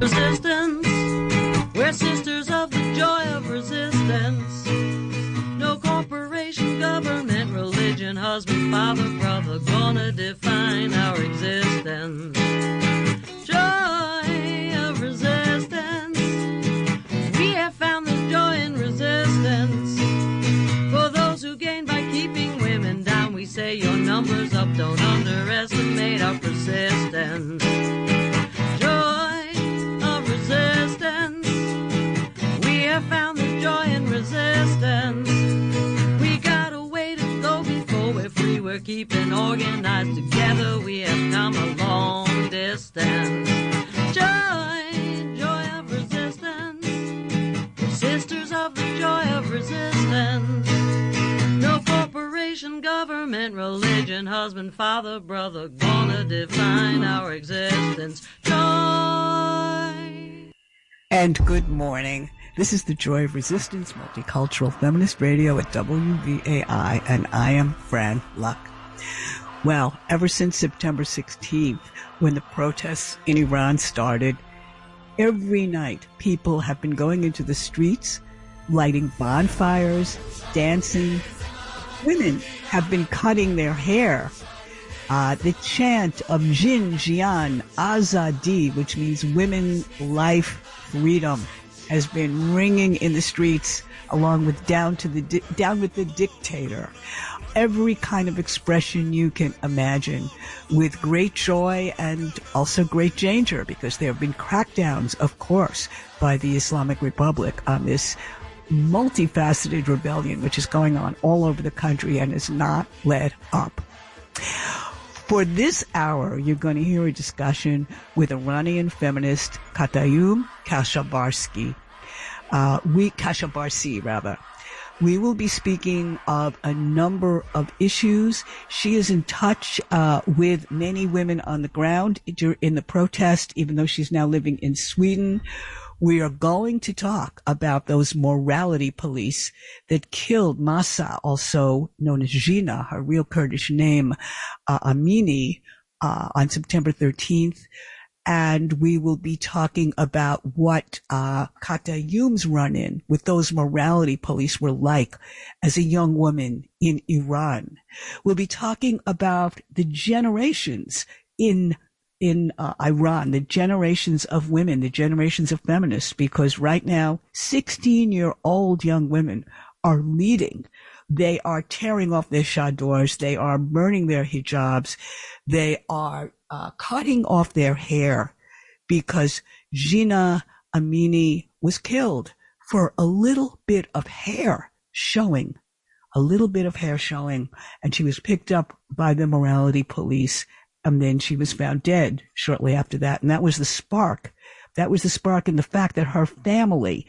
Resistance, we're sisters of the joy of resistance. No corporation, government, religion, husband, father, brother, gonna define our existence. Joy of resistance, we have found this joy in resistance. For those who gain by keeping women down, we say your numbers up, don't underestimate our persistence. Found the joy in resistance. We got a way to go before we're free. We're keeping organized together. We have come a long distance. Joy of resistance. We're sisters of the joy of resistance. No corporation, government, religion, husband, father, brother, gonna define our existence. Joy. And good morning. This is the Joy of Resistance, Multicultural Feminist Radio at WVAI, and I am Fran Luck. Well, ever since September 16th, when the protests in Iran started, every night people have been going into the streets, lighting bonfires, dancing. Women have been cutting their hair. The chant of Jin Jian Azadi, which means women, life, freedom, has been ringing in the streets, along with down with the dictator. Every kind of expression you can imagine, with great joy and also great danger, because there have been crackdowns, of course, by the Islamic Republic on this multifaceted rebellion, which is going on all over the country and is not let up. For this hour, you're going to hear a discussion with Iranian feminist Katayum Kashabarsi. We will be speaking of a number of issues. She is in touch with many women on the ground in the protest, even though she's now living in Sweden. We are going to talk about those morality police that killed Masa, also known as Jina, her real Kurdish name, Amini, on September 13th. And we will be talking about what Katayum's run-in with those morality police were like as a young woman in Iran. We'll be talking about the generations in Iran, the generations of women, the generations of feminists, because right now, 16-year-old young women are leading. They are tearing off their chadors. They are burning their hijabs. They are cutting off their hair because Jina Amini was killed for a little bit of hair showing, and she was picked up by the morality police. And then she was found dead shortly after that. And that was the spark. That was the spark in the fact that her family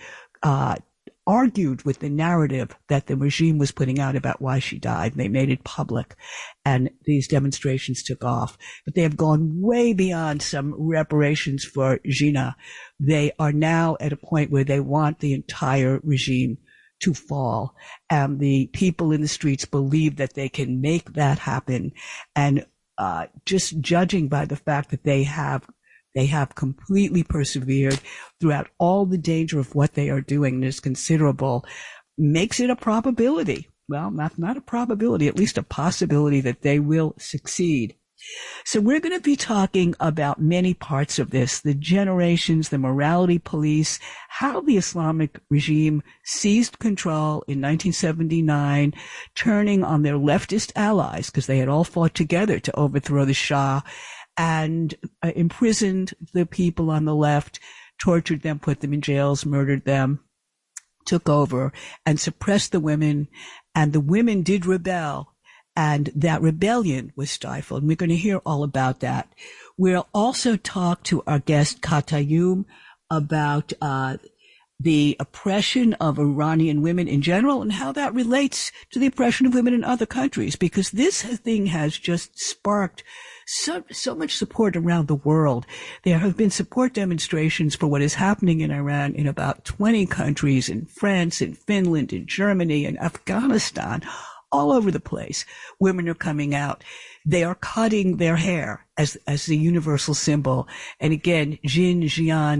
argued with the narrative that the regime was putting out about why she died. They made it public, and these demonstrations took off. But they have gone way beyond some reparations for Jina. They are now at a point where they want the entire regime to fall. And the people in the streets believe that they can make that happen. And just judging by the fact that they have completely persevered throughout all the danger of what they are doing, and is considerable, makes it a probability. Well, not a probability, at least a possibility that they will succeed. So we're going to be talking about many parts of this, the generations, the morality police, how the Islamic regime seized control in 1979, turning on their leftist allies, because they had all fought together to overthrow the Shah, and imprisoned the people on the left, tortured them, put them in jails, murdered them, took over, and suppressed the women. And the women did rebel. And that rebellion was stifled. And we're going to hear all about that. We'll also talk to our guest Katayum about the oppression of Iranian women in general and how that relates to the oppression of women in other countries, because this thing has just sparked so much support around the world. There have been support demonstrations for what is happening in Iran in about 20 countries, in France, in Finland, in Germany, in Afghanistan, all over the place. Women are coming out. They are cutting their hair as the universal symbol. And again, Jin Jian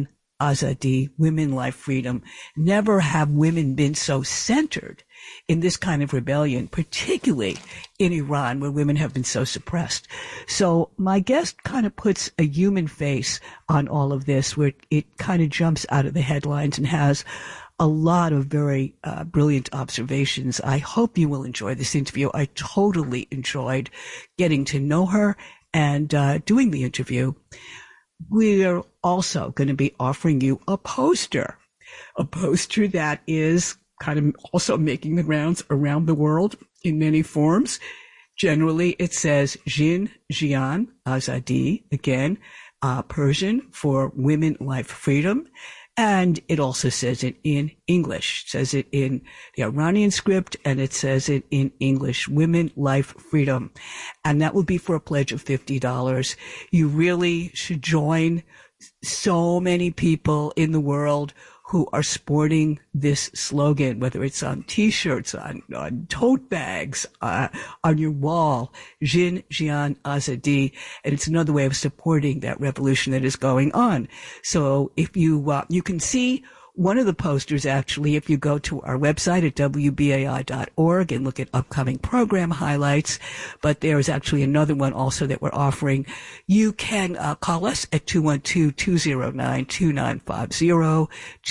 Azadi, women, life, freedom. Never have women been so centered in this kind of rebellion, particularly in Iran, where women have been so suppressed. So my guest kind of puts a human face on all of this, where it kind of jumps out of the headlines and has a lot of very brilliant observations. I hope you will enjoy this interview. I totally enjoyed getting to know her and doing the interview. We're also going to be offering you a poster that is kind of also making the rounds around the world in many forms. Generally, it says Jin Jian Azadi, again, Persian for women, life, freedom. And it also says it in English. It says it in the Iranian script, and it says it in English, women, life, freedom. And that will be for a pledge of $50. You really should join so many people in the world who are sporting this slogan, whether it's on T-shirts, on tote bags, on your wall, Jin Jian Azadi. And it's another way of supporting that revolution that is going on. So if you can see one of the posters, actually, if you go to our website at WBAI.org and look at upcoming program highlights. But there is actually another one also that we're offering. You can call us at 212-209-2950,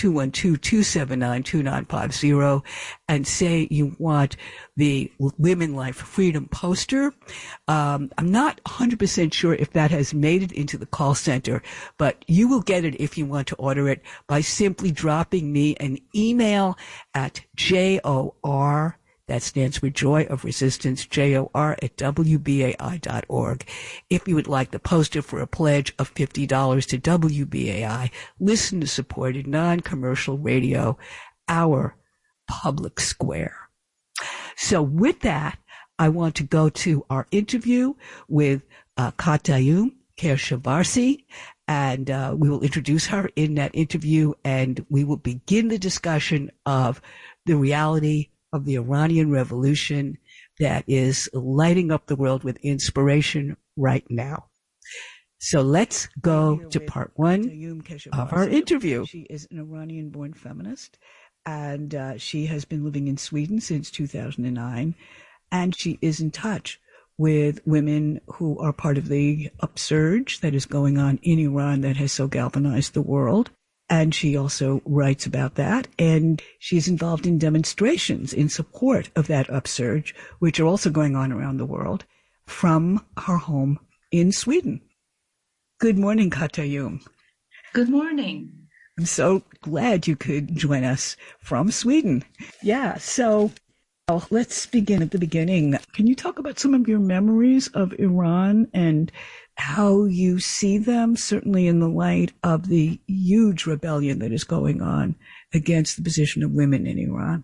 212-279-2950, and say you want the Women, Life, Freedom poster. I'm not 100% sure if that has made it into the call center, but you will get it if you want to order it by simply dropping me an email at JOR, that stands for Joy of Resistance, JOR at WBAI.org. If you would like the poster for a pledge of $50 to WBAI, listen to supported non-commercial radio, our public square. So with that, I want to go to our interview with Katayum Kershavarsi, and we will introduce her in that interview, and we will begin the discussion of the reality of the Iranian Revolution that is lighting up the world with inspiration right now. So let's go to part one of our interview. She is an Iranian-born feminist, and she has been living in Sweden since 2009, and she is in touch with women who are part of the upsurge that is going on in Iran that has so galvanized the world. And she also writes about that, and she's involved in demonstrations in support of that upsurge, which are also going on around the world, from her home in Sweden. Good morning, Katayum. Good morning. I'm so glad you could join us from Sweden. Yeah, so let's begin at the beginning. Can you talk about some of your memories of Iran and how you see them, certainly in the light of the huge rebellion that is going on against the position of women in Iran?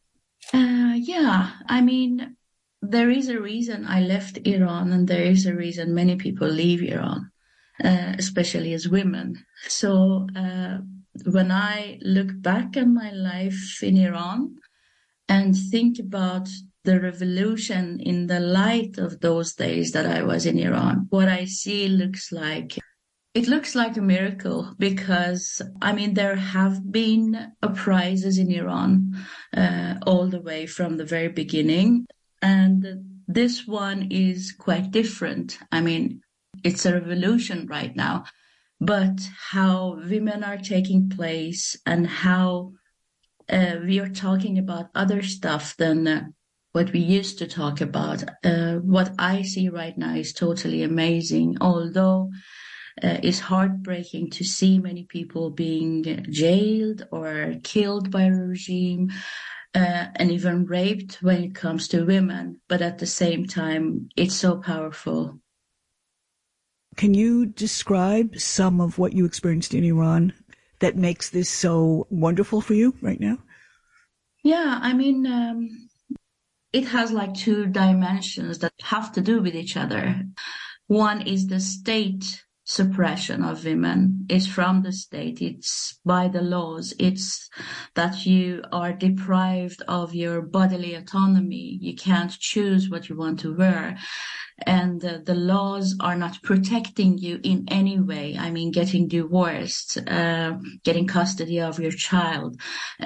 Yeah, I mean, there is a reason I left Iran, and there is a reason many people leave Iran, especially as women. So when I look back at my life in Iran and think about the revolution in the light of those days that I was in Iran, what I see looks like a miracle, because, I mean, there have been uprisings in Iran all the way from the very beginning. And this one is quite different. I mean, it's a revolution right now, but how women are taking place and how we are talking about other stuff than what we used to talk about. What I see right now is totally amazing, although it's heartbreaking to see many people being jailed or killed by a regime, and even raped when it comes to women. But at the same time, it's so powerful. Can you describe some of what you experienced in Iran that makes this so wonderful for you right now? Yeah, I mean, it has like two dimensions that have to do with each other. One is the state suppression of women. It's from the state. It's by the laws. It's that you are deprived of your bodily autonomy. You can't choose what you want to wear. And the laws are not protecting you in any way. I mean, getting divorced, getting custody of your child,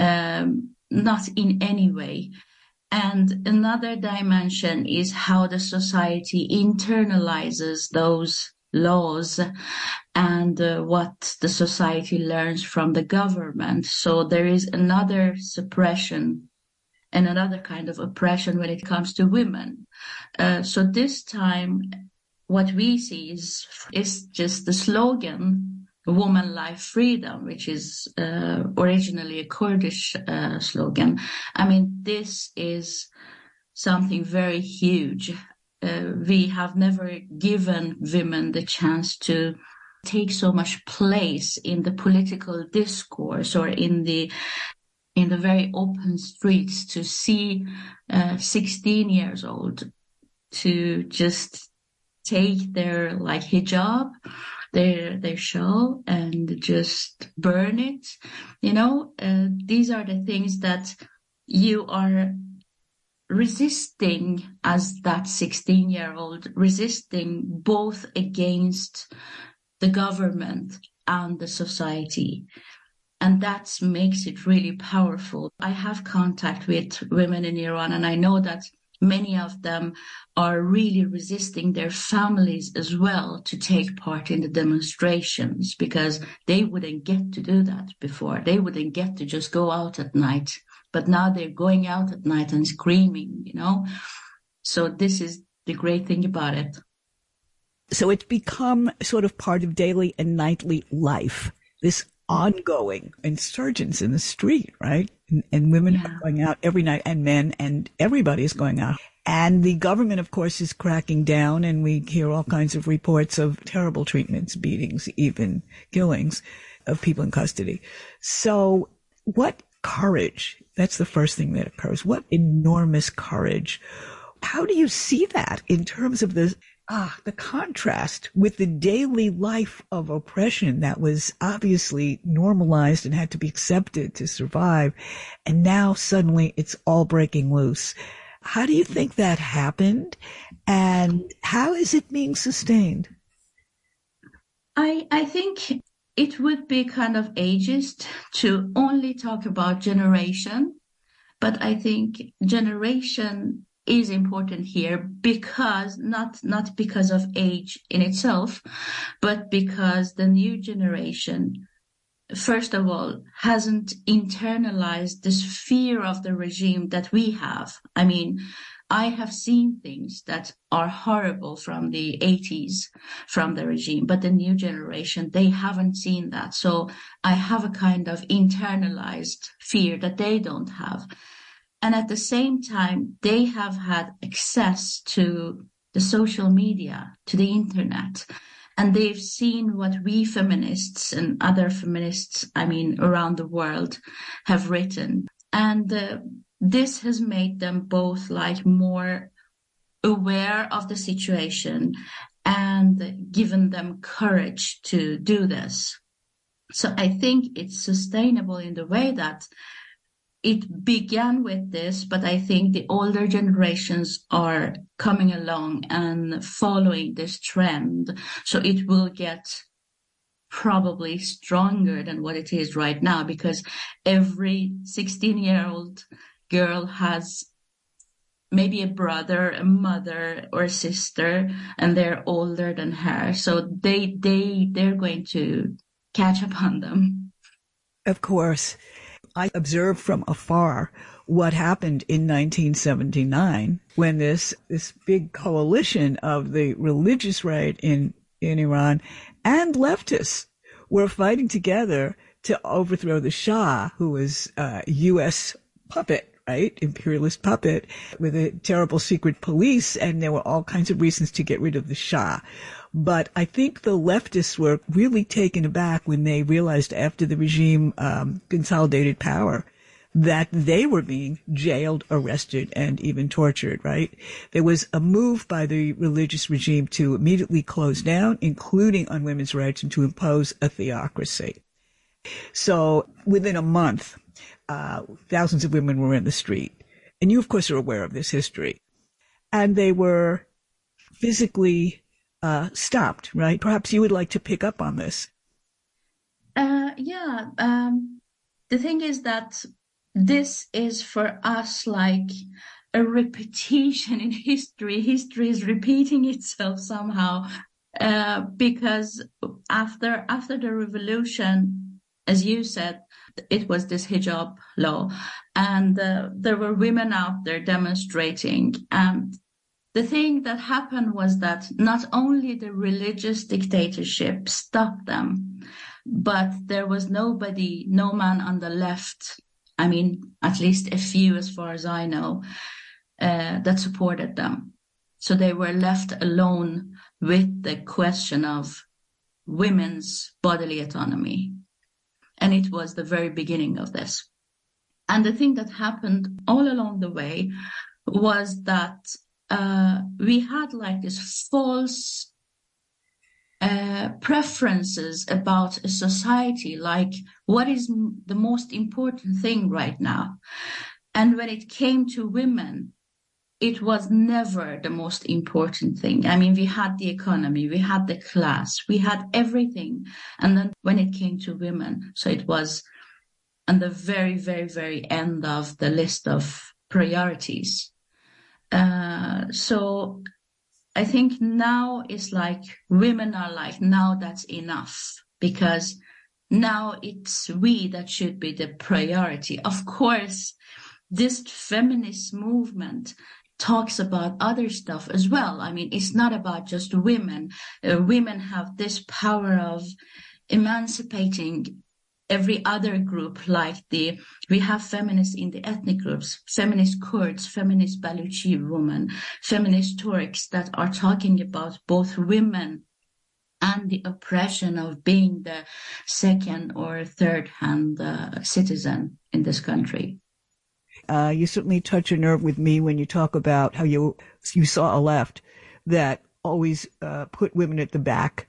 not in any way. And another dimension is how the society internalizes those laws and what the society learns from the government. So there is another suppression and another kind of oppression when it comes to women. So this time, what we see is just the slogan, Woman, Life, Freedom, which is originally a Kurdish slogan. I mean, this is something very huge. We have never given women the chance to take so much place in the political discourse or in the very open streets, to see 16 years old to just take their hijab, their shawl, and just burn it. These are the things that you are resisting as that 16-year-old, resisting both against the government and the society. And that makes it really powerful. I have contact with women in Iran, and I know that many of them are really resisting their families as well to take part in the demonstrations, because they wouldn't get to do that before. They wouldn't get to just go out at night. But now they're going out at night and screaming, So this is the great thing about it. So it's become sort of part of daily and nightly life, this ongoing insurgence in the street, right? And women are going out every night, and men, and everybody is going out. And the government, of course, is cracking down, and we hear all kinds of reports of terrible treatments, beatings, even killings of people in custody. So what courage? That's the first thing that occurs. What enormous courage. How do you see that in terms of the contrast with the daily life of oppression that was obviously normalized and had to be accepted to survive, and now suddenly it's all breaking loose? How do you think that happened, and how is it being sustained? I think it would be kind of ageist to only talk about generation, but I think generation is important here because not because of age in itself, but because the new generation, first of all, hasn't internalized this fear of the regime that we have. I mean, I have seen things that are horrible from the 80s, from the regime, but the new generation, they haven't seen that. So I have a kind of internalized fear that they don't have. And at the same time, they have had access to the social media, to the internet, and they've seen what we feminists and other feminists, around the world have written. And this has made them both more aware of the situation and given them courage to do this. So I think it's sustainable in the way that it began with this, but I think the older generations are coming along and following this trend. So it will get probably stronger than what it is right now, because every 16-year-old girl has maybe a brother, a mother, or a sister, and they're older than her. So they're going to catch up on them. Of course. I observed from afar what happened in 1979 when this big coalition of the religious right in Iran and leftists were fighting together to overthrow the Shah, who was a U.S. puppet, right? Imperialist puppet with a terrible secret police. And there were all kinds of reasons to get rid of the Shah. But I think the leftists were really taken aback when they realized after the regime consolidated power that they were being jailed, arrested, and even tortured, right? There was a move by the religious regime to immediately close down, including on women's rights, and to impose a theocracy. So within a month, thousands of women were in the street. And you, of course, are aware of this history. And they were physically stopped, right? Perhaps you would like to pick up on this. The thing is that this is for us like a repetition in history. History is repeating itself somehow, because after the revolution, as you said, it was this hijab law, and there were women out there demonstrating. And the thing that happened was that not only the religious dictatorship stopped them, but there was no man on the left, I mean, at least a few as far as I know, that supported them. So they were left alone with the question of women's bodily autonomy. And it was the very beginning of this. And the thing that happened all along the way was that we had like this false preferences about a society, like what is the most important thing right now. And when it came to women, it was never the most important thing. I mean, we had the economy, we had the class, we had everything. And then when it came to women, so it was on the very, very, very end of the list of priorities. So I think now it's like women are like, now that's enough, because now it's we that should be the priority. Of course, this feminist movement talks about other stuff as well. I mean, it's not about just women. Women have this power of emancipating every other group, like we have feminists in the ethnic groups, feminist Kurds, feminist Baluchi women, feminist Turks that are talking about both women and the oppression of being the second or third-hand citizen in this country. You certainly touch a nerve with me when you talk about how you saw a left that always put women at the back,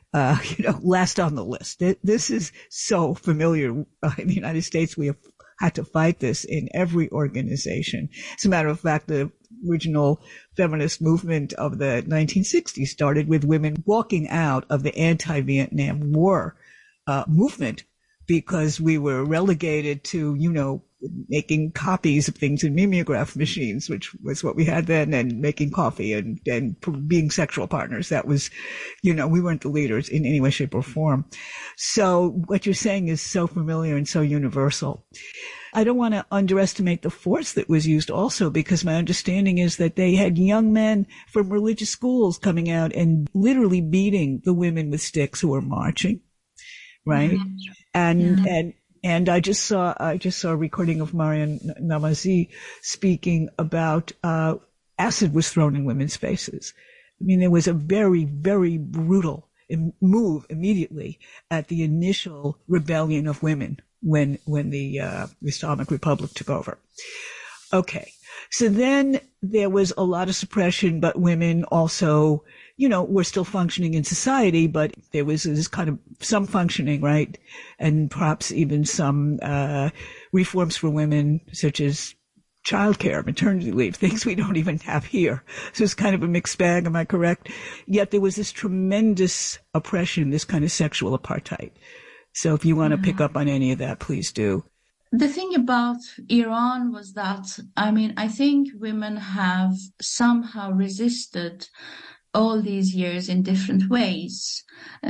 last on the list. This is so familiar. In the United States, we have had to fight this in every organization. As a matter of fact, the original feminist movement of the 1960s started with women walking out of the anti-Vietnam War movement because we were relegated to, making copies of things in mimeograph machines, which was what we had then, and making coffee and being sexual partners. That was, we weren't the leaders in any way, shape, or form. So what you're saying is so familiar and so universal. I don't want to underestimate the force that was used also, because my understanding is that they had young men from religious schools coming out and literally beating the women with sticks who were marching, right? Mm-hmm. And I just saw a recording of Mariam Namazie speaking about acid was thrown in women's faces. I mean, there was a very, very brutal move immediately at the initial rebellion of women when the Islamic Republic took over. Okay. So then there was a lot of suppression, but women also, were still functioning in society, but there was this kind of some functioning, right? And perhaps even some reforms for women, such as childcare, maternity leave, things we don't even have here. So it's kind of a mixed bag, am I correct? Yet there was this tremendous oppression, this kind of sexual apartheid. So if you want to pick up on any of that, please do. The thing about Iran was that, I think women have somehow resisted all these years in different ways.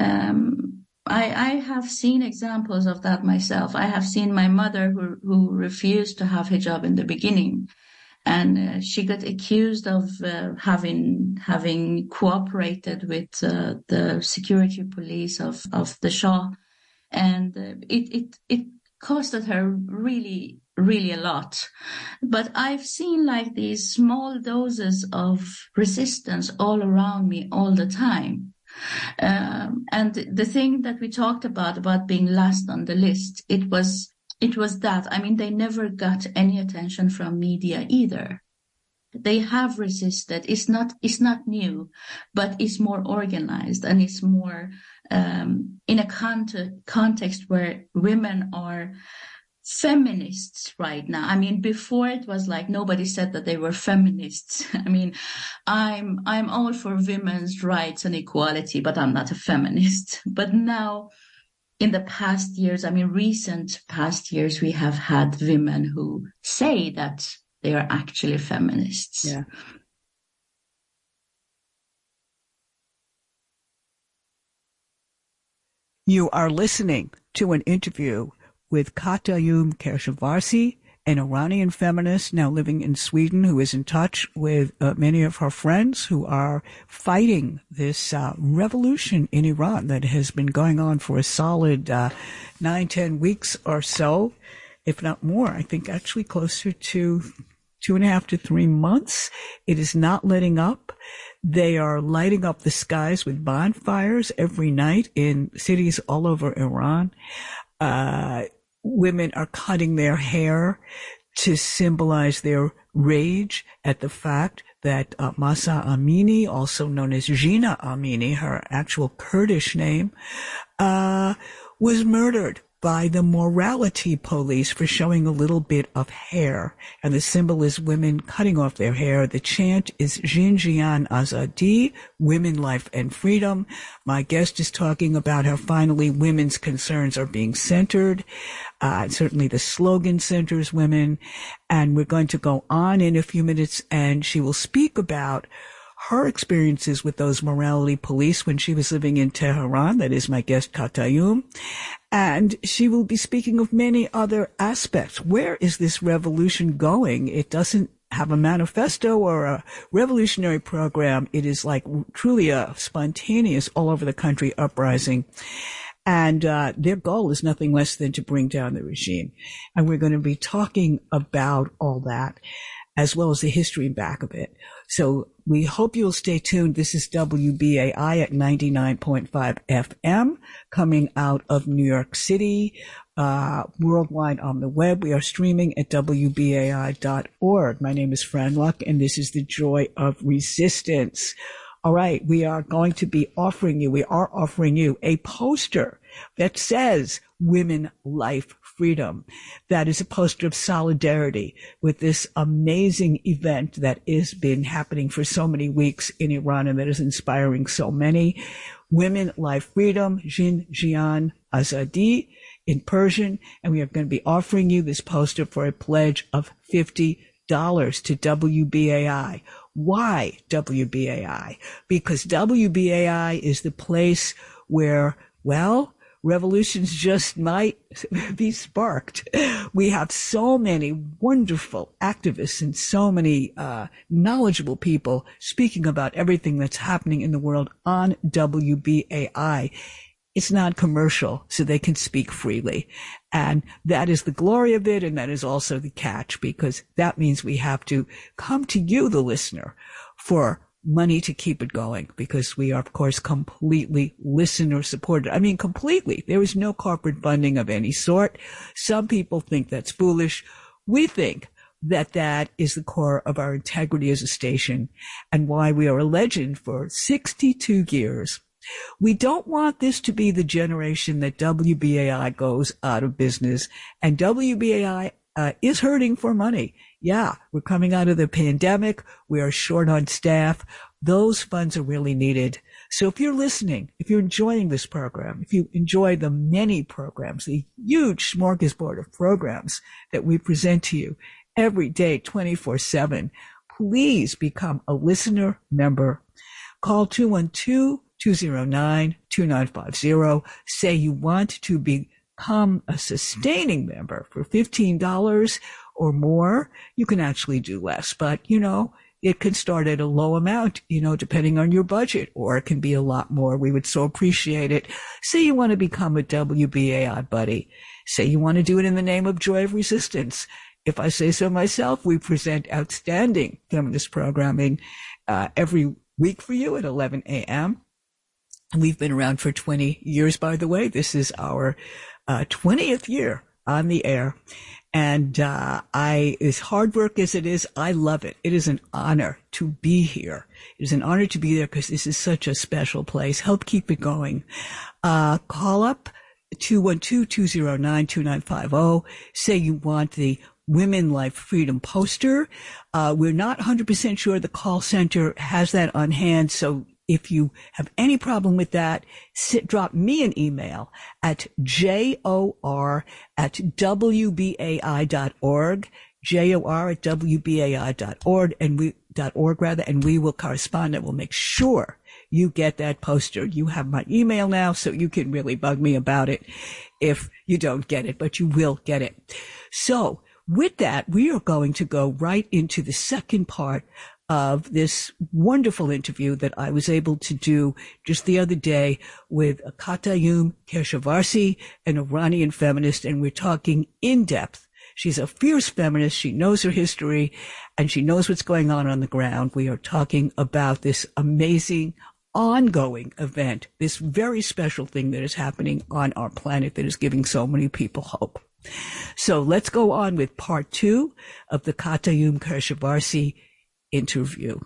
I have seen examples of that myself. I have seen my mother who refused to have hijab in the beginning, and she got accused of having cooperated with the security police of the Shah, and it costed her really, really a lot. But I've seen like these small doses of resistance all around me all the time. And the thing that we talked about being last on the list, it was it was that. I mean, they never got any attention from media either. They have resisted. It's not new, but it's more organized, and it's more in a context where women are feminists right now. I mean, before it was like nobody said that they were feminists. I mean, I'm all for women's rights and equality, but I'm not a feminist. But now, in the past years, I mean, recent past years, we have had women who say that they are actually feminists. Yeah. You are listening to an interview with Katayum Kershavarsi, an Iranian feminist now living in Sweden, who is in touch with many of her friends who are fighting this revolution in Iran that has been going on for a solid 9-10 weeks or so, if not more. I think actually closer to 2.5 to 3 months. It is not letting up. They are lighting up the skies with bonfires every night in cities all over Iran. Women are cutting their hair to symbolize their rage at the fact that Mahsa Amini, also known as Jina Amini, her actual Kurdish name, was murdered by the morality police for showing a little bit of hair. And the symbol is women cutting off their hair. The chant is Jinjian Azadi, women, life, and freedom. My guest is talking about how finally women's concerns are being centered. Certainly the slogan centers women. And we're going to go on in a few minutes, and she will speak about her experiences with those morality police when she was living in Tehran. That is my guest, Katayum. And she will be speaking of many other aspects. Where is this revolution going? It doesn't have a manifesto or a revolutionary program. It is like truly a spontaneous all over the country uprising. And their goal is nothing less than to bring down the regime. And we're going to be talking about all that, as well as the history back of it. So we hope you'll stay tuned. This is WBAI at 99.5 FM, coming out of New York City, worldwide on the web. We are streaming at WBAI.org. My name is Fran Luck, and this is The Joy of Resistance. All right, we are offering you a poster that says Women, Life, Freedom. That is a poster of solidarity with this amazing event that has been happening for so many weeks in Iran and that is inspiring so many. Women, Life, Freedom, Jinjian Azadi in Persian. And we are going to be offering you this poster for a pledge of $50 to WBAI. Why WBAI? Because WBAI is the place where, well, revolutions just might be sparked. We have so many wonderful activists and so many knowledgeable people speaking about everything that's happening in the world on WBAI. It's not commercial, so they can speak freely. And that is the glory of it, and that is also the catch, because that means we have to come to you, the listener, for money to keep it going, because we are, of course, completely listener supported. I mean, completely. There is no corporate funding of any sort. Some people think that's foolish. We think that that is the core of our integrity as a station and why we are a legend for 62 years. We don't want this to be the generation that WBAI goes out of business, and WBAI is hurting for money. Yeah, we're coming out of the pandemic. We are short on staff. Those funds are really needed. So if you're listening, if you're enjoying this program, if you enjoy the many programs, the huge smorgasbord of programs that we present to you every day, 24/7, please become a listener member. Call 212-209-2950. Say you want to become a sustaining member for $15 or more. You can actually do less, but it can start at a low amount, depending on your budget, or it can be a lot more. We would so appreciate it. Say you want to become a WBAI buddy. Say you want to do it in the name of Joy of Resistance. If I say so myself, we present outstanding feminist programming every week for you at 11 a.m. We've been around for 20 years, by the way. This is our 20th year on the air. And as hard work as it is, I love it. It is an honor to be here. It is an honor to be there because this is such a special place. Help keep it going. Call up 212-209-2950. Say you want the Women Life Freedom poster. We're not 100% sure the call center has that on hand. So if you have any problem with that, drop me an email at jor@wbai.org, jor@wbai.org, and we will correspond and we'll make sure you get that poster. You have my email now, so you can really bug me about it if you don't get it, but you will get it. So with that, we are going to go right into the second part of this wonderful interview that I was able to do just the other day with Khatayum Keshavarzi, an Iranian feminist, and we're talking in depth. She's a fierce feminist. She knows her history and she knows what's going on the ground. We are talking about this amazing ongoing event, this very special thing that is happening on our planet that is giving so many people hope. So let's go on with part 2 of the Khatayum Keshavarzi interview.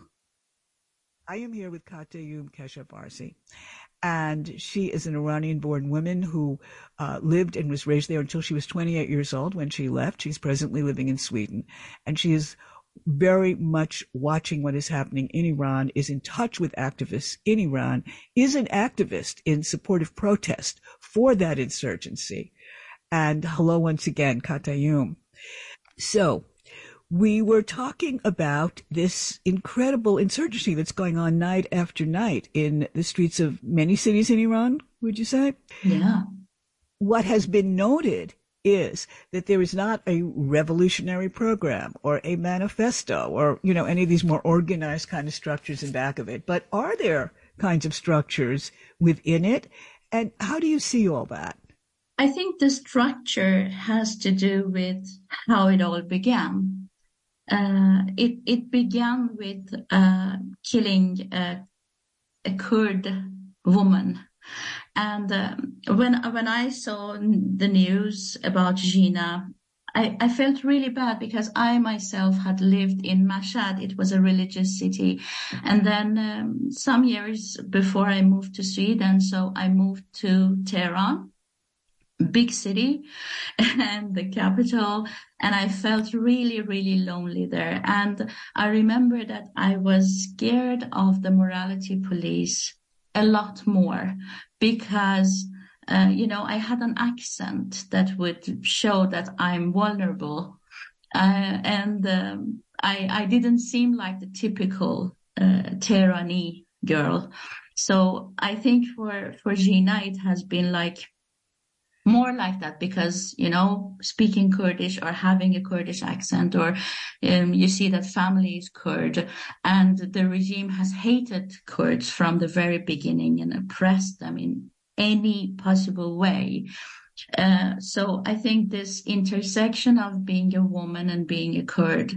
I am here with Khatayum Keshavarzi, and she is an Iranian-born woman who lived and was raised there until she was 28 years old when she left. She's presently living in Sweden, and she is very much watching what is happening in Iran, is in touch with activists in Iran, is an activist in support of protest for that insurgency. And hello once again, Khatayum. So we were talking about this incredible insurgency that's going on night after night in the streets of many cities in Iran, would you say? Yeah. What has been noted is that there is not a revolutionary program or a manifesto or, any of these more organized kind of structures in back of it. But are there kinds of structures within it? And how do you see all that? I think the structure has to do with how it all began. It began with killing a Kurd woman. And when I saw the news about Jina, I felt really bad because I myself had lived in Mashhad. It was a religious city. And then some years before I moved to Sweden, so I moved to Tehran, big city and the capital, and I felt really, really lonely there. And I remember that I was scared of the morality police a lot more because, I had an accent that would show that I'm vulnerable. I didn't seem like the typical Tehrani girl. So I think for Jina, it has been more like that because, speaking Kurdish or having a Kurdish accent, or you see that family is Kurd, and the regime has hated Kurds from the very beginning and oppressed them in any possible way. So I think this intersection of being a woman and being a Kurd,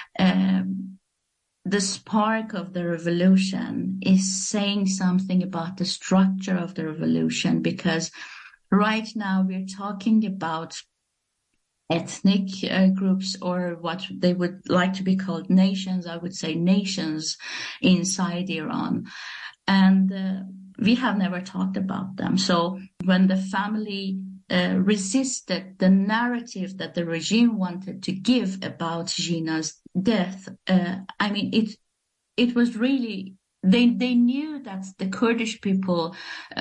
the spark of the revolution is saying something about the structure of the revolution, because right now we're talking about ethnic groups, or what they would like to be called nations. I would say nations inside Iran. And we have never talked about them. So when the family resisted the narrative that the regime wanted to give about Jina's death, it was really, they knew that the Kurdish people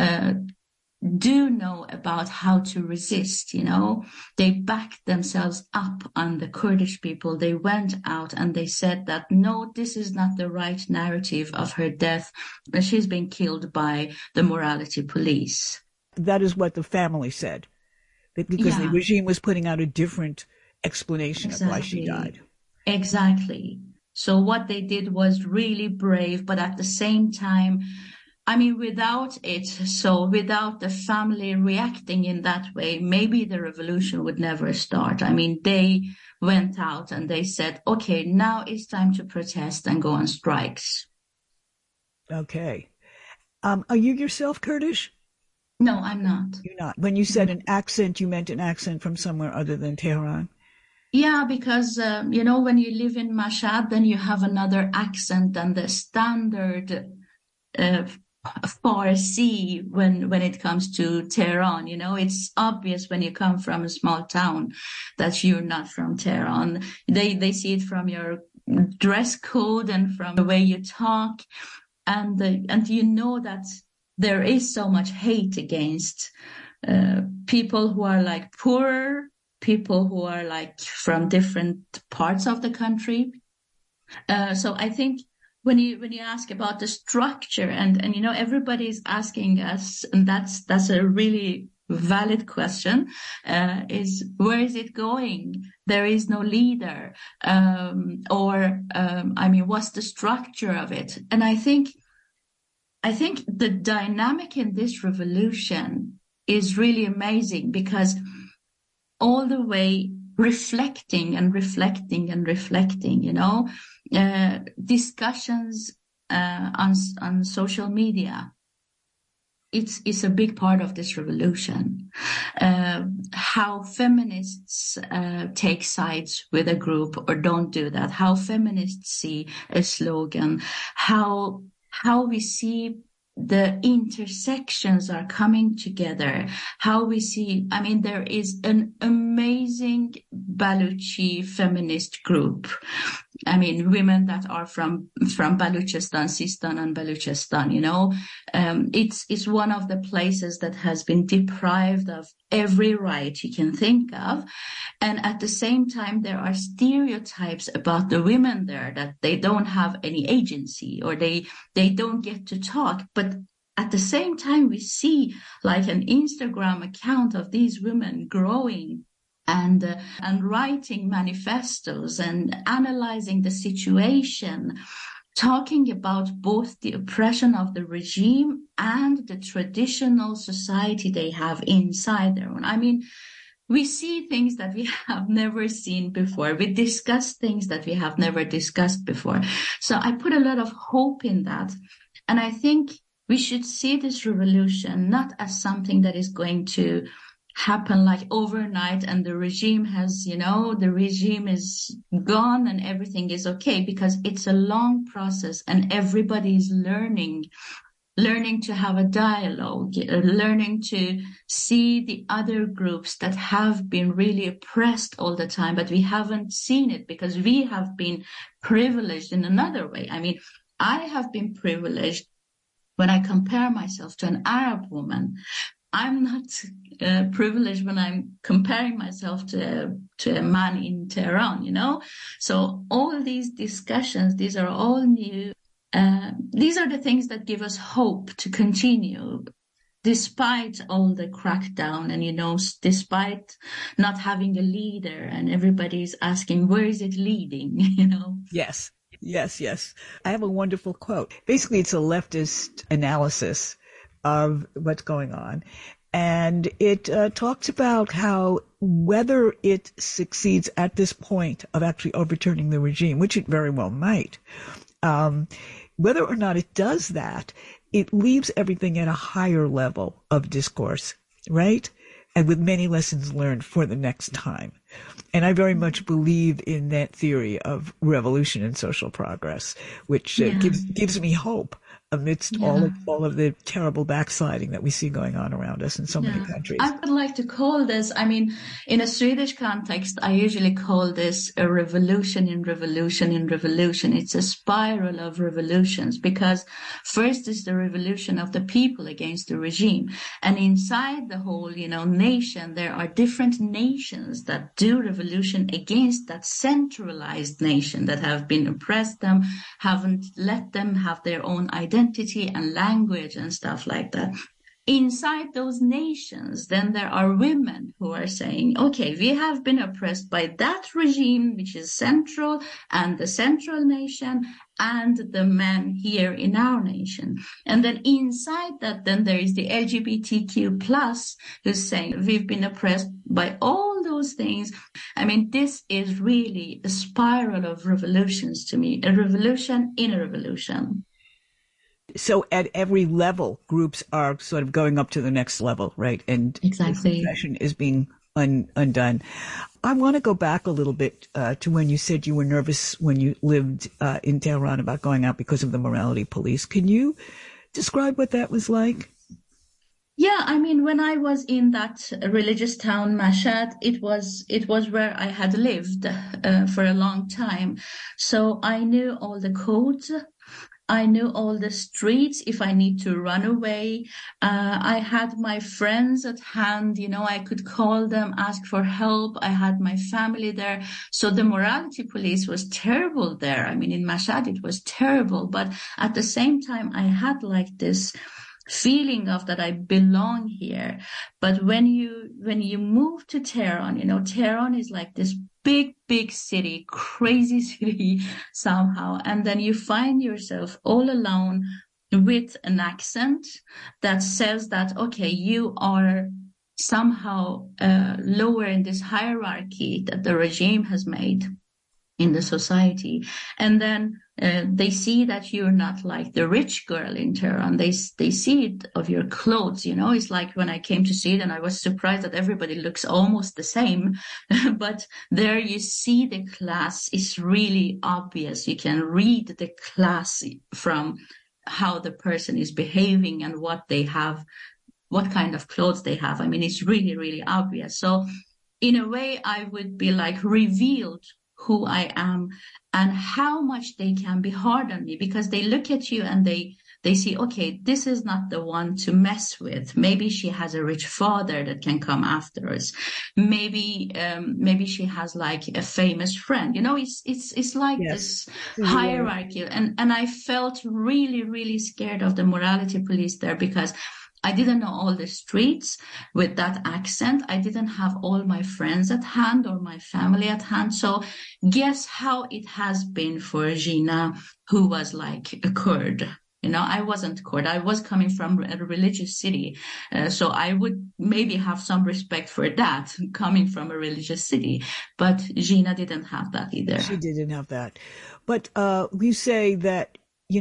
do know about how to resist, They backed themselves up on the Kurdish people. They went out and they said that, no, this is not the right narrative of her death. She's been killed by the morality police. That is what the family said, because the regime was putting out a different explanation of why she died. Exactly. So what they did was really brave, but at the same time, without the family reacting in that way, maybe the revolution would never start. They went out and they said, okay, now it's time to protest and go on strikes. Okay. Are you yourself Kurdish? No, I'm not. You're not. When you said an accent, you meant an accent from somewhere other than Tehran. Yeah, because you know, when you live in Mashhad, then you have another accent than the standard uh, Farsi when it comes to Tehran. You know, it's obvious when you come from a small town that you're not from Tehran. They see it from your dress code and from the way you talk, and you know that there is so much hate against people who are like poorer, people who are like from different parts of the country. So I think when you ask about the structure and you know everybody is asking us, and that's a really valid question, is where is it going? There is no leader, I mean, what's the structure of it? And I think the dynamic in this revolution is really amazing, because all the way reflecting and reflecting and reflecting, you know, discussions on social media. It's a big part of this revolution. How feminists take sides with a group or don't do that. How feminists see a slogan. How we see the intersections are coming together, how we see, I mean, there is an amazing Baluchi feminist group. I mean, women that are from Baluchistan, Sistan and Baluchistan, you know, it's one of the places that has been deprived of every right you can think of. And at the same time, there are stereotypes about the women there, that they don't have any agency or they don't get to talk. But at the same time, we see like an Instagram account of these women growing and writing manifestos and analyzing the situation, talking about both the oppression of the regime and the traditional society they have inside their own. I mean, we see things that we have never seen before. We discuss things that we have never discussed before. So I put a lot of hope in that. And I think we should see this revolution not as something that is going to happen like overnight and the regime has, you know, the regime is gone and everything is okay, because it's a long process and everybody is learning to have a dialogue, learning to see the other groups that have been really oppressed all the time, but we haven't seen it because we have been privileged in another way. I mean, I have been privileged when I compare myself to an Arab woman. I'm not privileged when I'm comparing myself to a man in Tehran, you know? So all these discussions, these are all new. These are the things that give us hope to continue, despite all the crackdown and, you know, despite not having a leader and everybody's asking, where is it leading, you know? Yes. I have a wonderful quote. Basically, it's a leftist analysis of what's going on. And it talks about how whether it succeeds at this point of actually overturning the regime, which it very well might, whether or not it does that, it leaves everything at a higher level of discourse, right? And with many lessons learned for the next time. And I very much believe in that theory of revolution and social progress, which gives me hope amidst all of the terrible backsliding that we see going on around us in so many countries. I would like to call this, I mean, in a Swedish context, I usually call this a revolution in revolution in revolution. It's a spiral of revolutions, because first is the revolution of the people against the regime. And inside the whole, you know, nation, there are different nations that do revolution against that centralized nation that have been oppressed them, haven't let them have their own identity and language and stuff like that. Inside those nations, then there are women who are saying, okay, we have been oppressed by that regime, which is central, and the central nation, and the men here in our nation. And then inside that, then there is the LGBTQ plus who's saying we've been oppressed by all those things. I mean, this is really a spiral of revolutions to me, a revolution in a revolution. So at every level, groups are sort of going up to the next level, right? And Exactly. the profession is being undone. I want to go back a little bit to when you said you were nervous when you lived in Tehran about going out because of the morality police. Can you describe what that was like? Yeah, I mean, when I was in that religious town, Mashhad, it was where I had lived for a long time. So I knew all the codes. I knew all the streets if I need to run away. I had my friends at hand, I could call them, ask for help. I had my family there. So the morality police was terrible there. I mean, in Mashhad, it was terrible. But at the same time, I had like this feeling of that I belong here. But when you move to Tehran, Tehran is like this big city, crazy city somehow. And then you find yourself all alone with an accent that says that, okay, you are somehow lower in this hierarchy that the regime has made in the society. And then they see that you're not like the rich girl in Tehran. They see it of your clothes, It's like when I came to Sweden, I was surprised that everybody looks almost the same. But there you see the class is really obvious. You can read the class from how the person is behaving and what they have, what kind of clothes they have. I mean, it's really, really obvious. So in a way, I would be like revealed who I am and how much they can be hard on me, because they look at you and they see, okay, this is not the one to mess with. Maybe she has a rich father that can come after us. Maybe she has like a famous friend. It's like Yes. this hierarchy. And I felt really, really scared of the morality police there, because I didn't know all the streets with that accent. I didn't have all my friends at hand or my family at hand. So guess how it has been for Gina, who was like a Kurd. I wasn't Kurd. I was coming from a religious city. So I would maybe have some respect for that, coming from a religious city. But Gina didn't have that either. She didn't have that. But you say that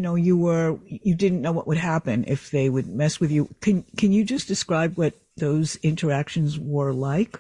you didn't know what would happen if they would mess with you. Can you just describe what those interactions were like?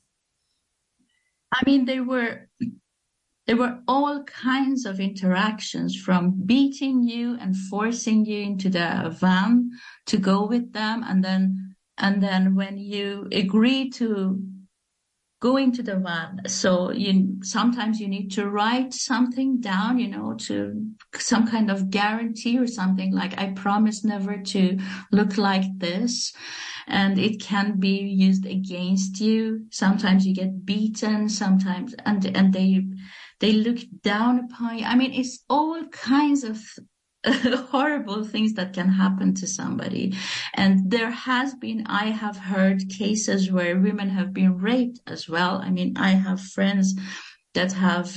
I mean, there were all kinds of interactions, from beating you and forcing you into the van to go with them. And then when you agree to go into the van, so sometimes you need to write something down, to some kind of guarantee or something like, I promise never to look like this. And it can be used against you. Sometimes you get beaten, sometimes, and they look down upon you. I mean, it's all kinds of horrible things that can happen to somebody. And I have heard cases where women have been raped as well. I mean, I have friends that have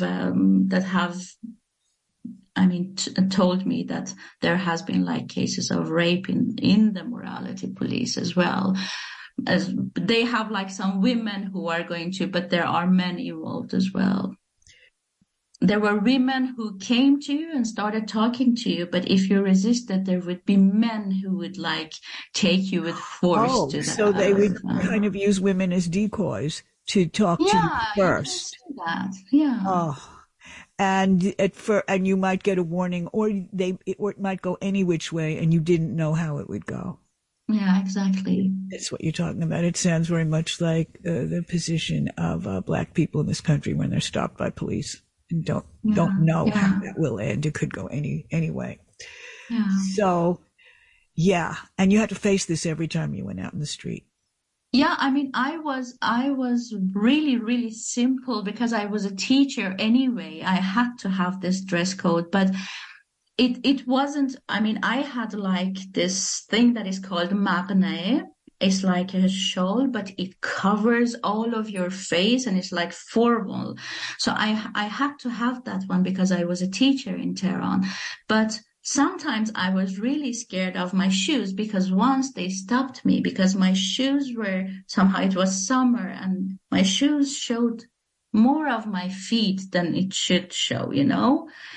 told me that there has been like cases of rape in the morality police as well. As they have like some women who are going to, but there are men involved as well. There were women who came to you and started talking to you, but if you resisted, there would be men who would like take you with force. So they would kind of use women as decoys to talk to you first. That. Yeah. Oh, and you might get a warning, or it might go any which way, and you didn't know how it would go. Yeah, exactly. That's what you're talking about. It sounds very much like the position of Black people in this country when they're stopped by police and don't know how that will end. It could go any way. Yeah. So, yeah, and you had to face this every time you went out in the street. Yeah, I mean, I was really, really simple because I was a teacher anyway. I had to have this dress code, but it wasn't, I mean, I had like this thing that is called maghne. It's like a shawl, but it covers all of your face and it's like formal. So I had to have that one because I was a teacher in Tehran. But sometimes I was really scared of my shoes because once they stopped me because my shoes were somehow, it was summer and my shoes showed more of my feet than it should show,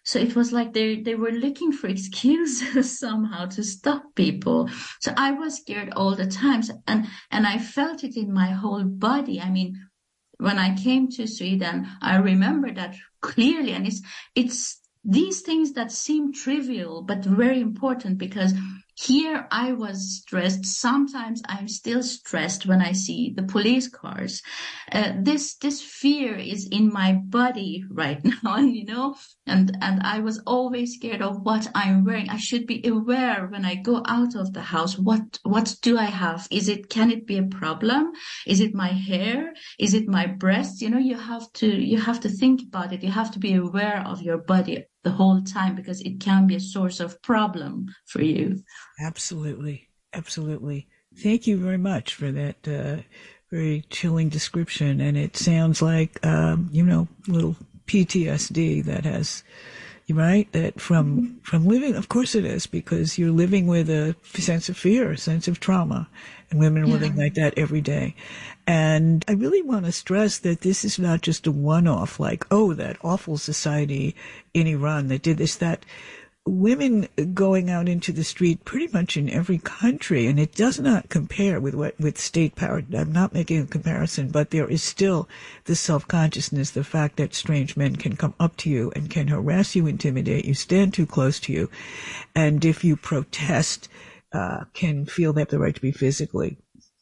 So it was like they were looking for excuses somehow to stop people. So I was scared all the time. And I felt it in my whole body. I mean, when I came to Sweden, I remember that clearly. And it's these things that seem trivial, but very important, because here I was stressed. Sometimes I'm still stressed when I see the police cars. This fear is in my body right now, and I was always scared of what I'm wearing. I should be aware when I go out of the house. What do I have? Can it be a problem? Is it my hair? Is it my breasts? You have to think about it. You have to be aware of your body the whole time, because it can be a source of problem for you. Absolutely. Absolutely. Thank you very much for that very chilling description. And it sounds like, little PTSD that has, right? That from living, of course it is, because you're living with a sense of fear, a sense of trauma, and women are living like that every day. And I really want to stress that this is not just a one-off, like, oh, that awful society in Iran that did this, that women going out into the street pretty much in every country, and it does not compare with state power. I'm not making a comparison, but there is still the self-consciousness, the fact that strange men can come up to you and can harass you, intimidate you, stand too close to you, and if you protest, can feel they have the right to be physically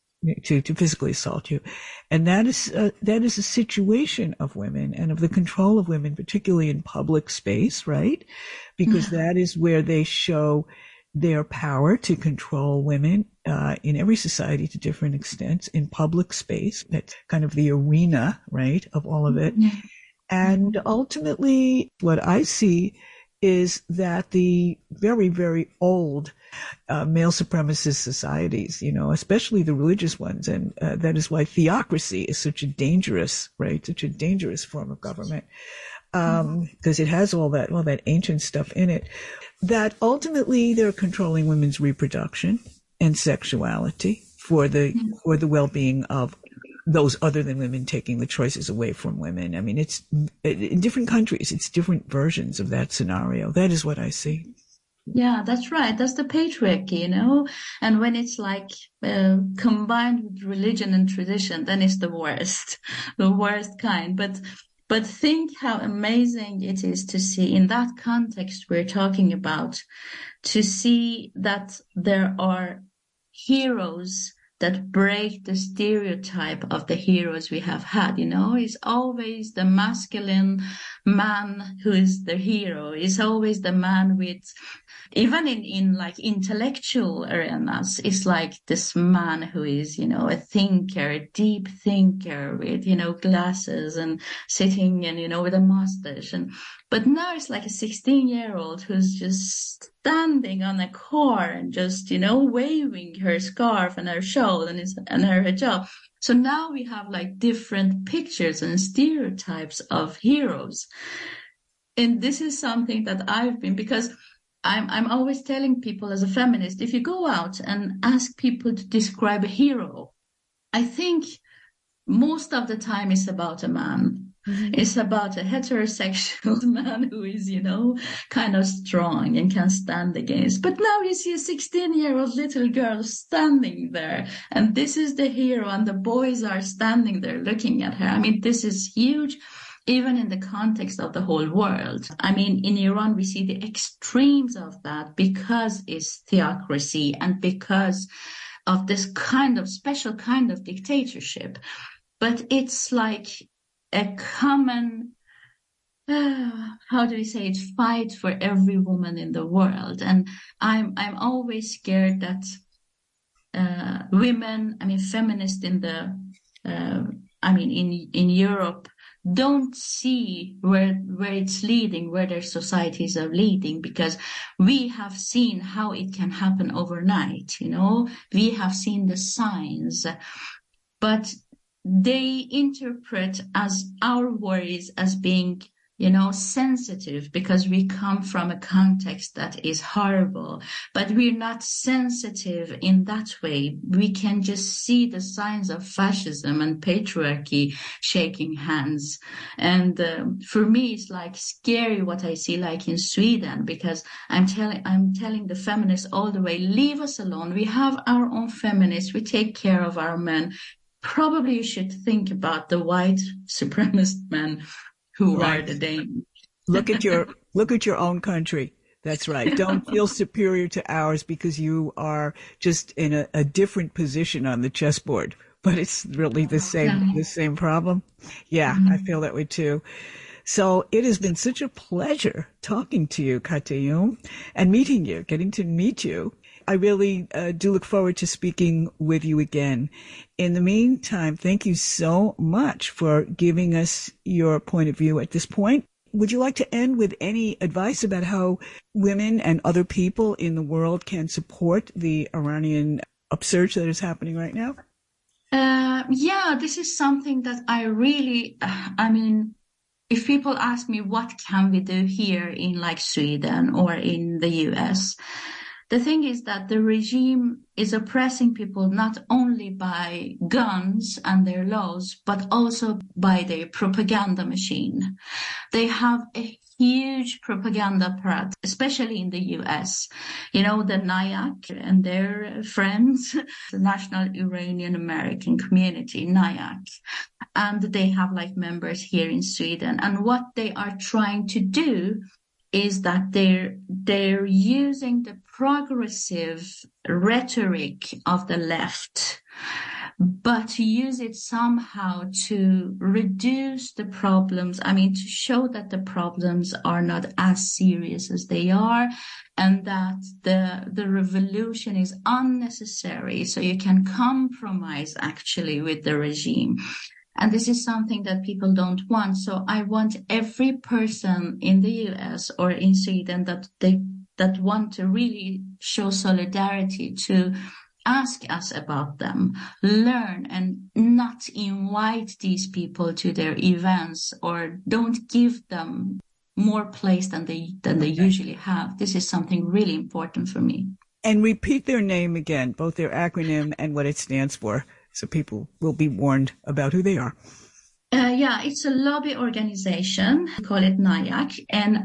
assault you. And that is a situation of women and of the control of women, particularly in public space, right? Because that is where they show their power to control women, in every society to different extents, in public space. That's kind of the arena, right, of all of it. And ultimately, what I see is that the very, very old male supremacist societies, especially the religious ones, and that is why theocracy is such a dangerous form of government, because it has all that ancient stuff in it, that ultimately they're controlling women's reproduction and sexuality for the well-being of those other than women, taking the choices away from women. I mean, it's in different countries, it's different versions of that scenario. That is what I see. Yeah, that's right. That's the patriarchy, and when it's like combined with religion and tradition, then it's the worst kind. But think how amazing it is to see in that context we're talking about, to see that there are heroes that break the stereotype of the heroes we have had. It's always the masculine man who is the hero. It's always the man with, even in like intellectual arenas, it's like this man who is, a thinker, a deep thinker with, glasses and sitting and, with a mustache. But now it's like a 16-year-old who's just standing on a car and just, waving her scarf and her shawl and her hijab. So now we have like different pictures and stereotypes of heroes. And this is something that because I'm always telling people as a feminist, if you go out and ask people to describe a hero, I think most of the time it's about a man. It's about a heterosexual man who is, kind of strong and can stand against. But now you see a 16-year-old little girl standing there, and this is the hero, and the boys are standing there looking at her. I mean, this is huge, even in the context of the whole world. I mean, in Iran, we see the extremes of that because it's theocracy and because of this kind of special kind of dictatorship. But it's like a common, how do we say it, fight for every woman in the world. And I'm always scared that women, feminists in Europe don't see where it's leading, where their societies are leading, because we have seen how it can happen overnight, we have seen the signs, but they interpret as our worries as being sensitive because we come from a context that is horrible, but we're not sensitive in that way. We can just see the signs of fascism and patriarchy shaking hands. And for me, it's like scary what I see like in Sweden, because I'm telling the feminists all the way, leave us alone. We have our own feminists. We take care of our men. Probably you should think about the white supremacist men who are the Danes. Look at your own country. That's right. Don't feel superior to ours because you are just in a different position on the chessboard. But it's really the same problem. Yeah, I feel that way too. So it has been such a pleasure talking to you, Kata-Youm, and getting to meet you. I really do look forward to speaking with you again. In the meantime, thank you so much for giving us your point of view at this point. Would you like to end with any advice about how women and other people in the world can support the Iranian upsurge that is happening right now? This is something that I really, if people ask me what can we do here in like Sweden or in the US, the thing is that the regime is oppressing people not only by guns and their laws, but also by their propaganda machine. They have a huge propaganda apparatus, especially in the US. The NIAC and their friends, the National Iranian American Community, NIAC. And they have like members here in Sweden. And what they are trying to do is that they're using the progressive rhetoric of the left, but to use it somehow to reduce the problems. To show that the problems are not as serious as they are, and that the revolution is unnecessary. So you can compromise actually with the regime. And this is something that people don't want. So I want every person in the US or in Sweden that want to really show solidarity to ask us about them, learn, and not invite these people to their events, or don't give them more place than they usually have. This is something really important for me. And repeat their name again, both their acronym and what it stands for, so people will be warned about who they are. It's a lobby organization. We call it NIAC,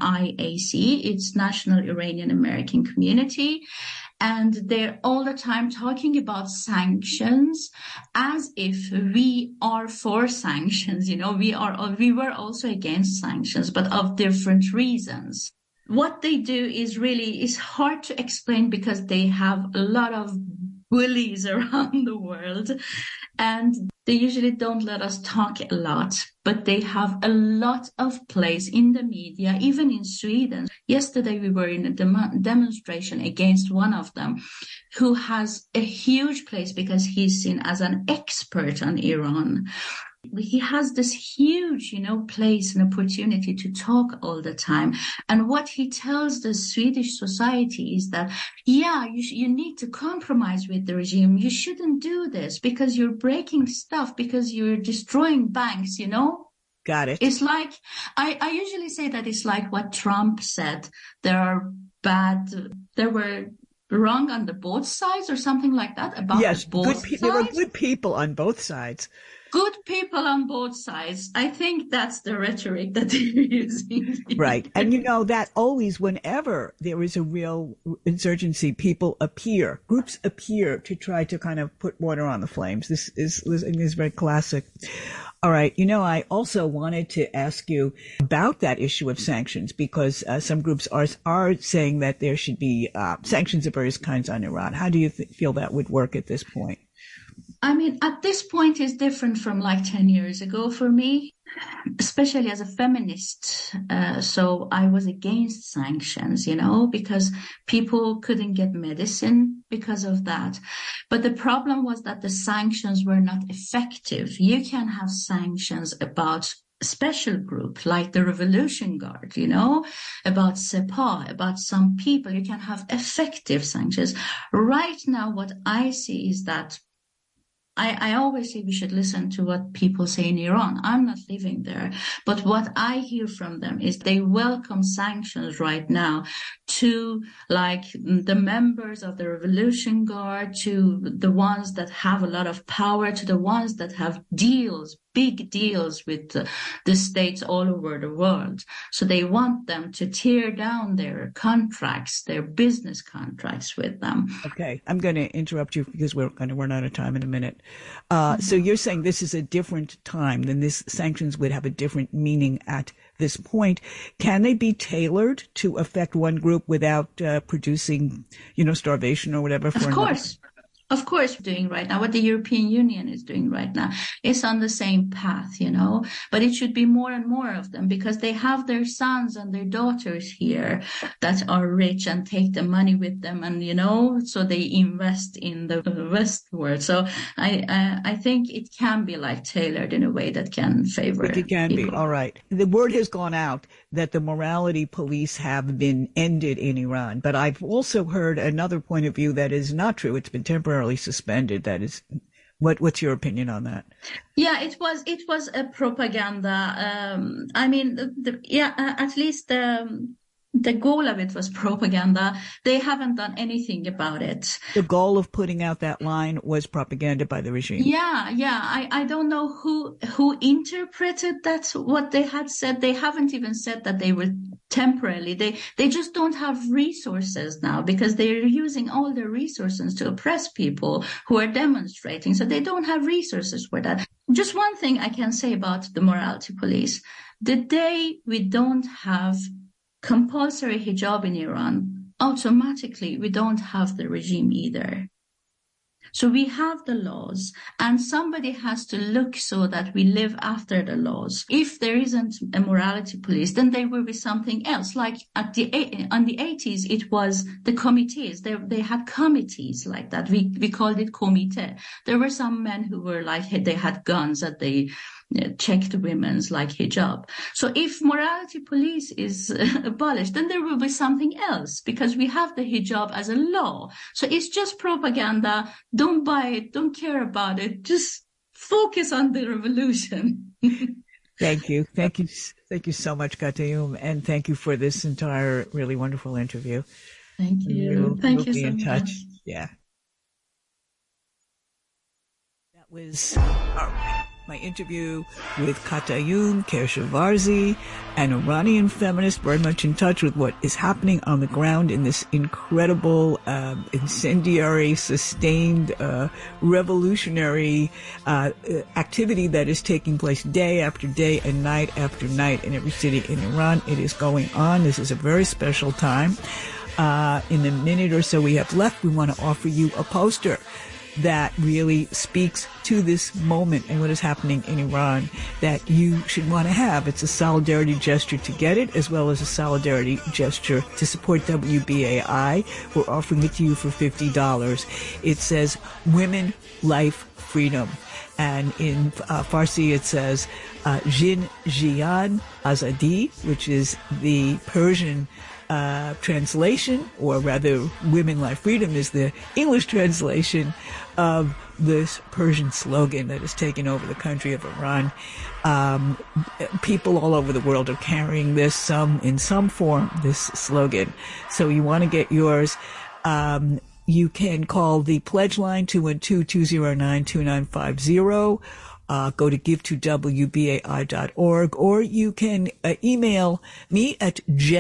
NIAC. It's National Iranian American Community. And they're all the time talking about sanctions as if we are for sanctions. We were also against sanctions, but of different reasons. What they do is hard to explain because they have a lot of bullies around the world, and they usually don't let us talk a lot, but they have a lot of place in the media, even in Sweden. Yesterday we were in a demonstration against one of them who has a huge place because he's seen as an expert on Iran. He has this huge, place and opportunity to talk all the time. And what he tells the Swedish society is that, you need to compromise with the regime. You shouldn't do this because you're breaking stuff, because you're destroying banks, Got it. It's like, I usually say that it's like what Trump said. There were wrong on both sides or something like that about both sides. There were good people on both sides. Good people on both sides. I think that's the rhetoric that they're using. Right. And that always, whenever there is a real insurgency, groups appear to try to kind of put water on the flames. This is very classic. All right. I also wanted to ask you about that issue of sanctions, because some groups are saying that there should be sanctions of various kinds on Iran. How do you feel that would work at this point? At this point it's different from like 10 years ago for me, especially as a feminist. So I was against sanctions, because people couldn't get medicine because of that. But the problem was that the sanctions were not effective. You can have sanctions about special group like the Revolution Guard, about Sepah, about some people. You can have effective sanctions. Right now, what I see is that I always say we should listen to what people say in Iran. I'm not living there, but what I hear from them is they welcome sanctions right now to like the members of the Revolution Guard, to the ones that have a lot of power, to the ones that have deals, big deals with the states all over the world. So they want them to tear down their contracts, their business contracts with them. Okay, I'm going to interrupt you because we're going to run out of time in a minute. So you're saying this is a different time, then this sanctions would have a different meaning at this point. Can they be tailored to affect one group without producing, starvation or whatever? Of course. Of course, we're doing right now what the European Union is doing right now. It's on the same path, but it should be more and more of them because they have their sons and their daughters here that are rich and take the money with them, and so they invest in the West world. So I think it can be like tailored in a way that can favor it can people. Be all right. The word has gone out that the morality police have been ended in Iran, but I've also heard another point of view that is not true. It's been temporarily suspended. That is, what's your opinion on that? Yeah, it was a propaganda. At least the goal of it was propaganda. They haven't done anything about it. The goal of putting out that line was propaganda by the regime. Yeah. I don't know who interpreted that, what they had said. They haven't even said that they were temporarily. They just don't have resources now because they're using all their resources to oppress people who are demonstrating. So they don't have resources for that. Just one thing I can say about the morality police. The day we don't have compulsory hijab in Iran, automatically we don't have the regime either. So we have the laws and somebody has to look so that we live after the laws. If there isn't a morality police, then there will be something else. Like on the 80s, it was the committees. They had committees like that. We called it comité. There were some men who were like, they had guns that they checked women's like hijab. So if morality police is abolished, then there will be something else because we have the hijab as a law. So it's just propaganda. Don't buy it. Don't care about it. Just focus on the revolution. Thank you. Thank you so much, Katayoum. And thank you for this entire really wonderful interview. Thank you. We'll be in touch. Yeah. That was my interview with Katayoum Kershavarzi, an Iranian feminist very much in touch with what is happening on the ground in this incredible, incendiary, sustained, revolutionary activity that is taking place day after day and night after night in every city in Iran. It is going on. This is a very special time. In the minute or so we have left, we want to offer you a poster that really speaks to this moment and what is happening in Iran that you should want to have. It's a solidarity gesture to get it, as well as a solidarity gesture to support WBAI. We're offering it to you for $50. It says Women, Life, Freedom. And in Farsi, it says Jin Jiyan Azadi, which is the Persian translation, or rather Women, Life, Freedom is the English translation of this Persian slogan that has taken over the country of Iran. People all over the world are carrying this in some form, this slogan. So you want to get yours. You can call the pledge line 212-209-2950. Go to give2wbai.org, or you can email me at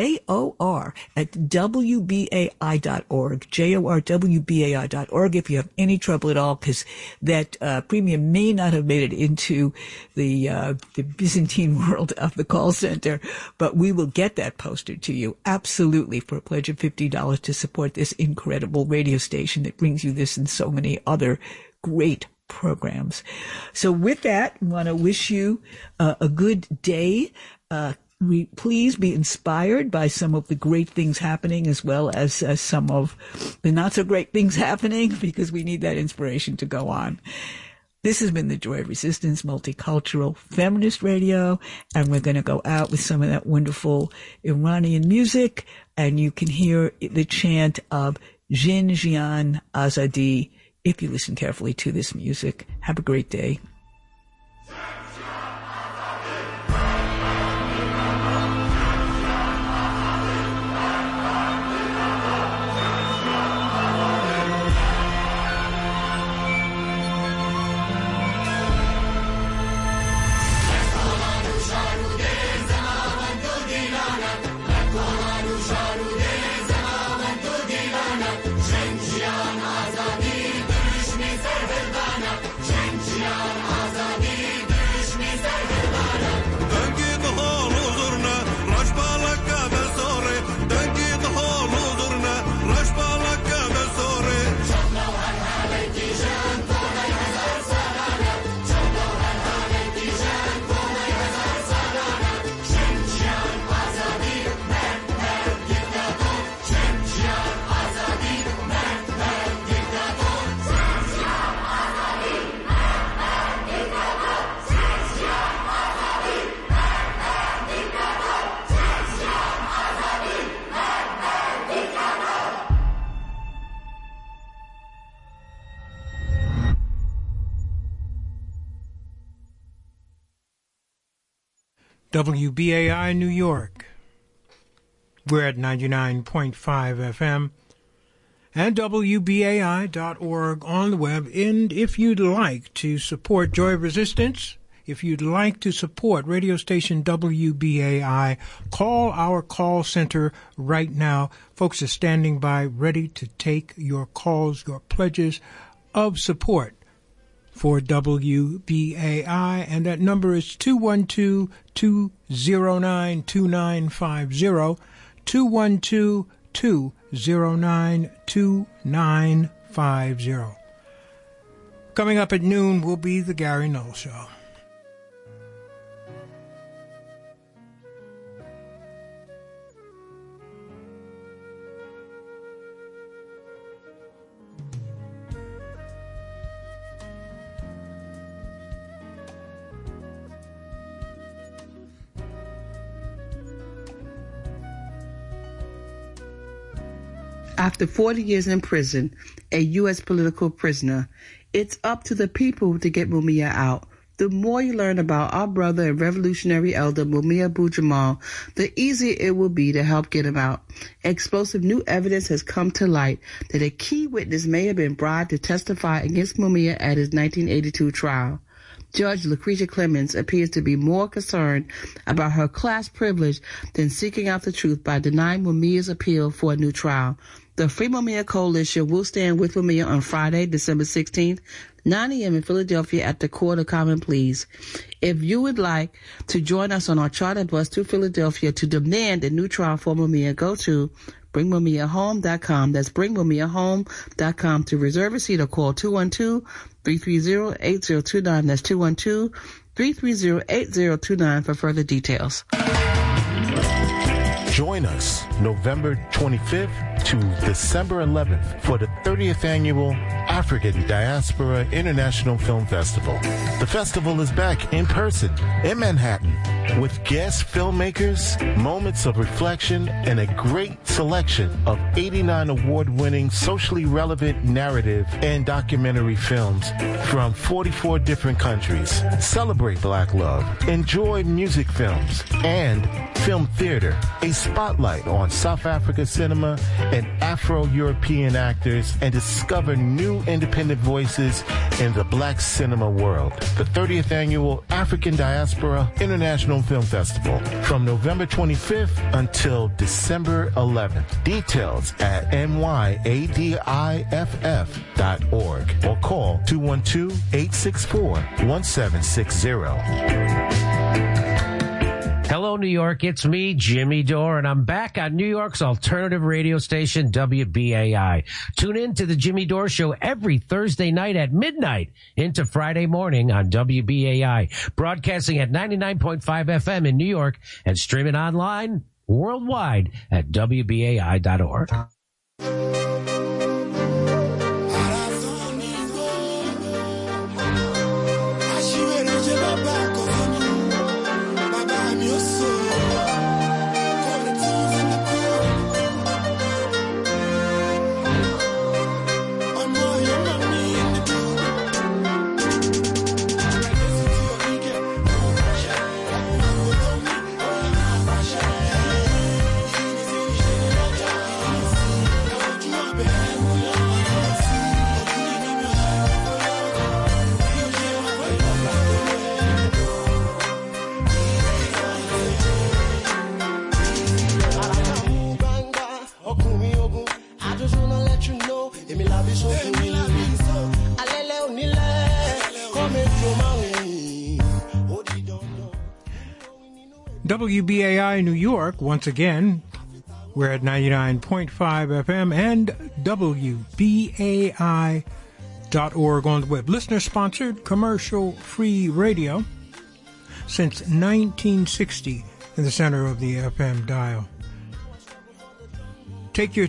jor@wbai.org, jor@wbai.org if you have any trouble at all, because that premium may not have made it into the Byzantine world of the call center, but we will get that posted to you absolutely for a pledge of $50 to support this incredible radio station that brings you this and so many other great programs. So with that, I want to wish you a good day. Please be inspired by some of the great things happening, as well as some of the not so great things happening, because we need that inspiration to go on. This has been the Joy of Resistance Multicultural Feminist Radio, and we're going to go out with some of that wonderful Iranian music, and you can hear the chant of Jin Jiyan Azadi if you listen carefully to this music. Have a great day. WBAI New York. We're at 99.5 FM and WBAI.org on the web. And if you'd like to support Joy of Resistance, if you'd like to support radio station WBAI, call our call center right now. Folks are standing by ready to take your calls, your pledges of support for WBAI, and that number is 212-209-2950, 212-209-2950. Coming up at noon will be the Gary Null Show. After 40 years in prison, a U.S. political prisoner, it's up to the people to get Mumia out. The more you learn about our brother and revolutionary elder Mumia Abu-Jamal, the easier it will be to help get him out. Explosive new evidence has come to light that a key witness may have been bribed to testify against Mumia at his 1982 trial. Judge Lucretia Clemens appears to be more concerned about her class privilege than seeking out the truth by denying Mumia's appeal for a new trial. The Free Mumia Coalition will stand with Mumia on Friday, December 16th, 9 a.m. in Philadelphia at the Court of Common Pleas. If you would like to join us on our charter bus to Philadelphia to demand a new trial for Mumia, go to BringMumiaHome.com. That's BringMumiaHome.com to reserve a seat or call 212-330-8029. That's 212-330-8029 for further details. Join us November 25th to December 11th for the 30th Annual African Diaspora International Film Festival. The festival is back in person in Manhattan with guest filmmakers, moments of reflection, and a great selection of 89 award-winning socially relevant narrative and documentary films from 44 different countries. Celebrate Black love, enjoy music films, and film theater, a spotlight on South Africa cinema and Afro-European actors, and discover new independent voices in the Black cinema world. The 30th Annual African Diaspora International Film Festival from November 25th until December 11th. Details at nyadiff.org or call 212-864-1760. Hello, New York. It's me, Jimmy Dore, and I'm back on New York's alternative radio station, WBAI. Tune in to the Jimmy Dore Show every Thursday night at midnight into Friday morning on WBAI, broadcasting at 99.5 FM in New York and streaming online worldwide at WBAI.org. Mami. WBAI New York, once again, we're at 99.5 FM and WBAI.org on the web. Listener-sponsored, commercial-free radio since 1960 in the center of the FM dial. Take your